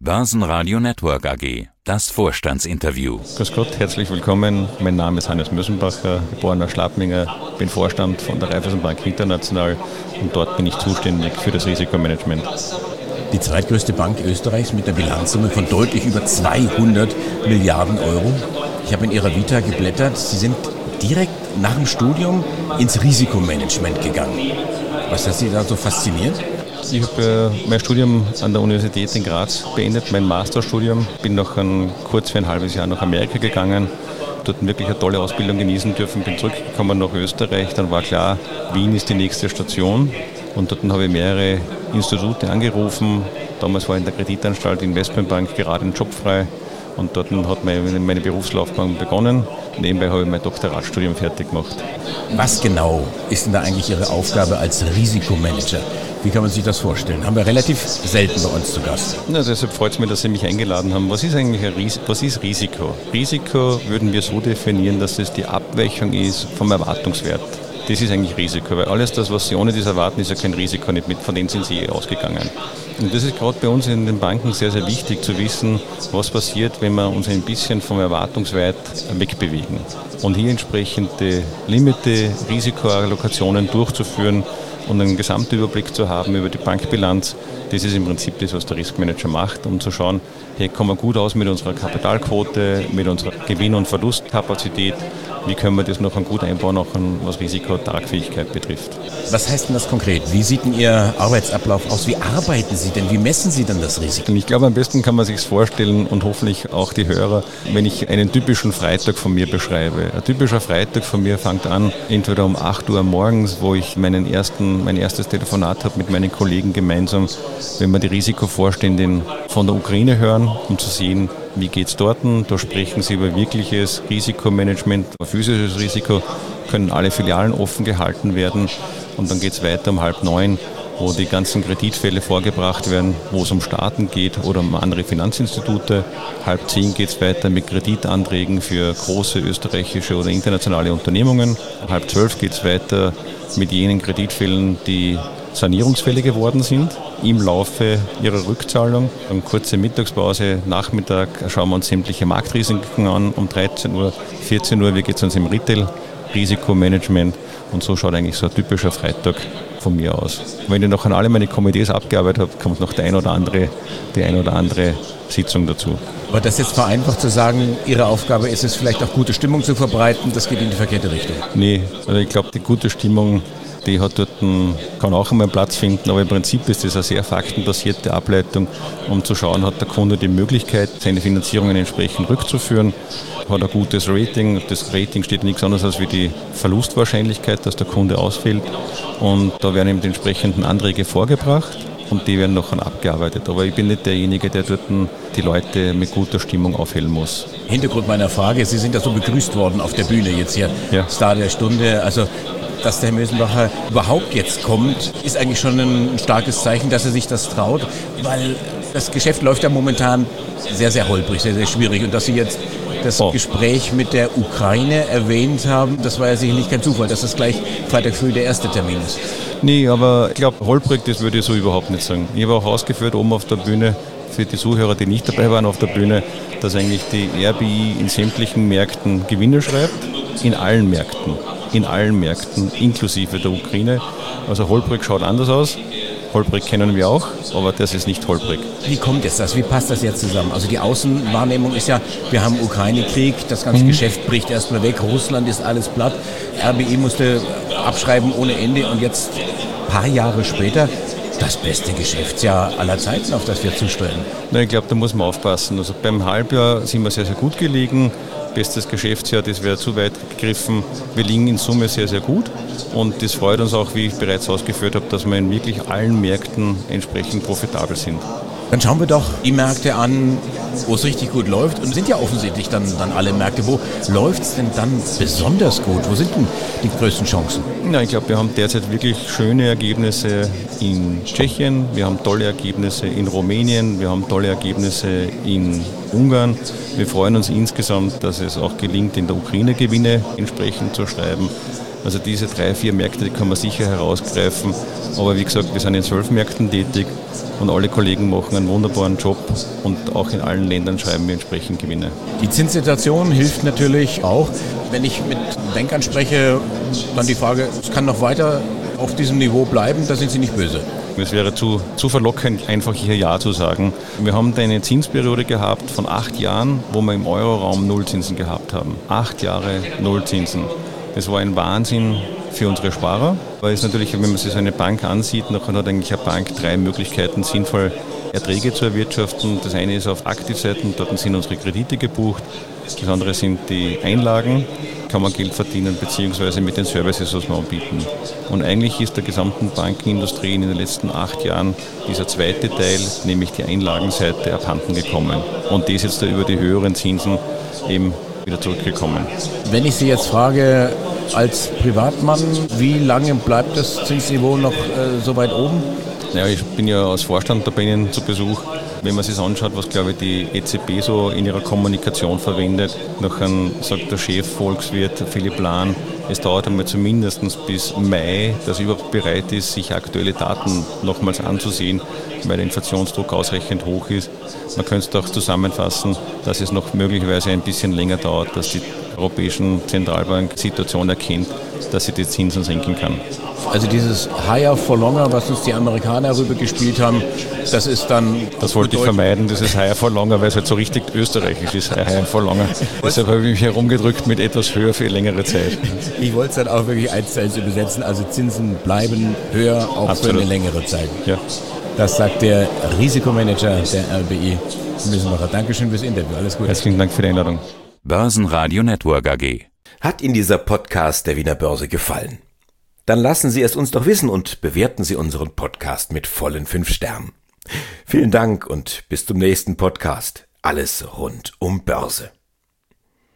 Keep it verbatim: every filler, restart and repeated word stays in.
Börsenradio Network A G, das Vorstandsinterview. Grüß Gott, herzlich willkommen. Mein Name ist Hannes Mösenbacher, geborener Schlappminger, bin Vorstand von der Raiffeisenbank International und dort bin ich zuständig für das Risikomanagement. Die zweitgrößte Bank Österreichs mit einer Bilanzsumme von deutlich über zweihundert Milliarden Euro. Ich habe in Ihrer Vita geblättert, Sie sind direkt nach dem Studium ins Risikomanagement gegangen. Was hat Sie da so fasziniert? Ich habe äh, mein Studium an der Universität in Graz beendet, mein Masterstudium. Bin noch ein, kurz für ein halbes Jahr nach Amerika gegangen, dort wirklich eine tolle Ausbildung genießen dürfen, bin zurückgekommen nach Österreich. Dann war klar, Wien ist die nächste Station und dort habe ich mehrere Institute angerufen. Damals war in der Kreditanstalt Investmentbank gerade ein Job frei und dort hat meine, meine Berufslaufbahn begonnen. Nebenbei habe ich mein Doktoratstudium fertig gemacht. Was genau ist denn da eigentlich Ihre Aufgabe als Risikomanager? Wie kann man sich das vorstellen? Haben wir relativ selten bei uns zu Gast. Ja, deshalb freut es mich, dass Sie mich eingeladen haben. Was ist eigentlich ein Ris- was ist Risiko? Risiko würden wir so definieren, dass es die Abweichung ist vom Erwartungswert. Das ist eigentlich Risiko, weil alles das, was Sie ohne das erwarten, ist ja kein Risiko, nicht mit, von denen sind Sie eh ausgegangen. Und das ist gerade bei uns in den Banken sehr, sehr wichtig zu wissen, was passiert, wenn wir uns ein bisschen vom Erwartungswert wegbewegen. Und hier entsprechende Limite, Risikoallokationen durchzuführen und einen Gesamtüberblick zu haben über die Bankbilanz, das ist im Prinzip das, was der Riskmanager macht, um zu schauen, hier kommen wir gut aus mit unserer Kapitalquote, mit unserer Gewinn- und Verlustkapazität, wie können wir das noch gut einbauen, auch was Risikotragfähigkeit betrifft. Was heißt denn das konkret? Wie sieht denn Ihr Arbeitsablauf aus? Wie arbeiten Sie denn? Wie messen Sie denn das Risiko? Ich glaube, am besten kann man sich vorstellen und hoffentlich auch die Hörer, wenn ich einen typischen Freitag von mir beschreibe. Ein typischer Freitag von mir fängt an, entweder um acht Uhr morgens, wo ich meinen ersten, mein erstes Telefonat habe mit meinen Kollegen gemeinsam, wenn wir die Risikovorständin von der Ukraine hören, um zu sehen, wie geht es dort? Da sprechen Sie über wirkliches Risikomanagement, physisches Risiko, können alle Filialen offen gehalten werden und dann geht es weiter um halb neun, wo die ganzen Kreditfälle vorgebracht werden, wo es um Staaten geht oder um andere Finanzinstitute. Halb zehn geht es weiter mit Kreditanträgen für große österreichische oder internationale Unternehmungen. Halb zwölf geht es weiter mit jenen Kreditfällen, die Sanierungsfälle geworden sind im Laufe ihrer Rückzahlung. Eine kurze Mittagspause, Nachmittag schauen wir uns sämtliche Marktrisiken an. Um dreizehn Uhr, vierzehn Uhr, wie geht es uns im Retail-Risikomanagement? Und so schaut eigentlich so ein typischer Freitag von mir aus. Wenn ich noch an alle meine Komitees abgearbeitet habe, kommt noch der ein oder andere, die ein oder andere Sitzung dazu. Aber das jetzt vereinfacht zu sagen, Ihre Aufgabe ist es vielleicht auch gute Stimmung zu verbreiten, das geht in die verkehrte Richtung. Nee, also ich glaube, die gute Stimmung, die hat dort einen, kann auch einmal Platz finden, aber im Prinzip ist das eine sehr faktenbasierte Ableitung, um zu schauen, hat der Kunde die Möglichkeit, seine Finanzierungen entsprechend rückzuführen, hat ein gutes Rating. Das Rating steht nichts anderes als wie die Verlustwahrscheinlichkeit, dass der Kunde ausfällt, und da werden eben die entsprechenden Anträge vorgebracht und die werden nachher abgearbeitet. Aber ich bin nicht derjenige, der dort die Leute mit guter Stimmung aufhellen muss. Hintergrund meiner Frage, Sie sind ja so begrüßt worden auf der Bühne jetzt hier, ja. Star der Stunde, also dass der Herr Mösenbacher überhaupt jetzt kommt, ist eigentlich schon ein starkes Zeichen, dass er sich das traut, weil das Geschäft läuft ja momentan sehr, sehr holprig, sehr, sehr schwierig. Und dass Sie jetzt das oh. Gespräch mit der Ukraine erwähnt haben, das war ja sicherlich kein Zufall, dass das gleich Freitag früh der erste Termin ist. Nee, aber ich glaube, holprig, das würde ich so überhaupt nicht sagen. Ich habe auch ausgeführt oben auf der Bühne, für die Zuhörer, die nicht dabei waren auf der Bühne, dass eigentlich die R B I in sämtlichen Märkten Gewinne schreibt, in allen Märkten. in allen Märkten, inklusive der Ukraine. Also holprig schaut anders aus. Holprig kennen wir auch, aber das ist nicht holprig. Wie kommt jetzt das? Wie passt das jetzt zusammen? Also die Außenwahrnehmung ist ja, wir haben Ukraine-Krieg, das ganze mhm. Geschäft bricht erstmal weg, Russland ist alles platt, R B I musste abschreiben ohne Ende und jetzt, ein paar Jahre später, das beste Geschäftsjahr aller Zeiten, auf das wir zusteuern. Na, ich glaube, da muss man aufpassen. Also beim Halbjahr sind wir sehr, sehr gut gelegen. Bestes Geschäftsjahr, das wäre zu weit gegriffen. Wir liegen in Summe sehr, sehr gut und das freut uns auch, wie ich bereits ausgeführt habe, dass wir in wirklich allen Märkten entsprechend profitabel sind. Dann schauen wir doch die Märkte an, wo es richtig gut läuft, und sind ja offensichtlich dann, dann alle Märkte. Wo läuft es denn dann besonders gut? Wo sind denn die größten Chancen? Ja, ich glaube, wir haben derzeit wirklich schöne Ergebnisse in Tschechien, wir haben tolle Ergebnisse in Rumänien, wir haben tolle Ergebnisse in Ungarn. Wir freuen uns insgesamt, dass es auch gelingt, in der Ukraine Gewinne entsprechend zu schreiben. Also diese drei, vier Märkte, die kann man sicher herausgreifen. Aber wie gesagt, wir sind in zwölf Märkten tätig und alle Kollegen machen einen wunderbaren Job und auch in allen Ländern schreiben wir entsprechend Gewinne. Die Zinssituation hilft natürlich auch. Wenn ich mit Bankern spreche, dann die Frage, es kann noch weiter auf diesem Niveau bleiben, da sind Sie nicht böse. Es wäre zu, zu verlockend, einfach hier Ja zu sagen. Wir haben da eine Zinsperiode gehabt von acht Jahren, wo wir im Euroraum Nullzinsen gehabt haben. Acht Jahre Nullzinsen. Das war ein Wahnsinn für unsere Sparer, weil es natürlich, wenn man sich so eine Bank ansieht, dann hat eigentlich eine Bank drei Möglichkeiten, sinnvoll Erträge zu erwirtschaften. Das eine ist auf Aktivseiten, dort sind unsere Kredite gebucht. Das andere sind die Einlagen, kann man Geld verdienen, beziehungsweise mit den Services, was wir anbieten. Und eigentlich ist der gesamten Bankenindustrie in den letzten acht Jahren dieser zweite Teil, nämlich die Einlagenseite, abhanden gekommen. Und das jetzt da über die höheren Zinsen eben wieder zurückgekommen. Wenn ich Sie jetzt frage, als Privatmann, wie lange bleibt das Zinsniveau noch äh, so weit oben? Ja, ich bin ja als Vorstand da bei Ihnen zu Besuch. Wenn man sich anschaut, was, glaube ich, die E Z B so in ihrer Kommunikation verwendet, nachher sagt der Chef Volkswirt Philipp Lahm, es dauert einmal zumindest bis Mai, dass er überhaupt bereit ist, sich aktuelle Daten nochmals anzusehen, weil der Inflationsdruck ausreichend hoch ist. Man könnte es auch zusammenfassen, dass es noch möglicherweise ein bisschen länger dauert, dass die Europäische Zentralbank die Situation erkennt, dass sie die Zinsen senken kann. Also dieses Higher for Longer, was uns die Amerikaner rübergespielt haben, das ist dann... Das wollte ich vermeiden, dieses Higher for Longer, weil es halt so richtig österreichisch ist, Higher for Longer. Deshalb habe ich mich herumgedrückt mit etwas höher für längere Zeit. Ich wollte es dann auch wirklich eins zu eins übersetzen, also Zinsen bleiben höher, auch Absolut. Für eine längere Zeit. Ja. Das sagt der Risikomanager der R B I, Müsenmacher. Dankeschön fürs Interview, alles Gute. Herzlichen Dank für die Einladung. Börsenradio Network A G. Hat Ihnen dieser Podcast der Wiener Börse gefallen? Dann lassen Sie es uns doch wissen und bewerten Sie unseren Podcast mit vollen fünf Sternen. Vielen Dank und bis zum nächsten Podcast. Alles rund um Börse.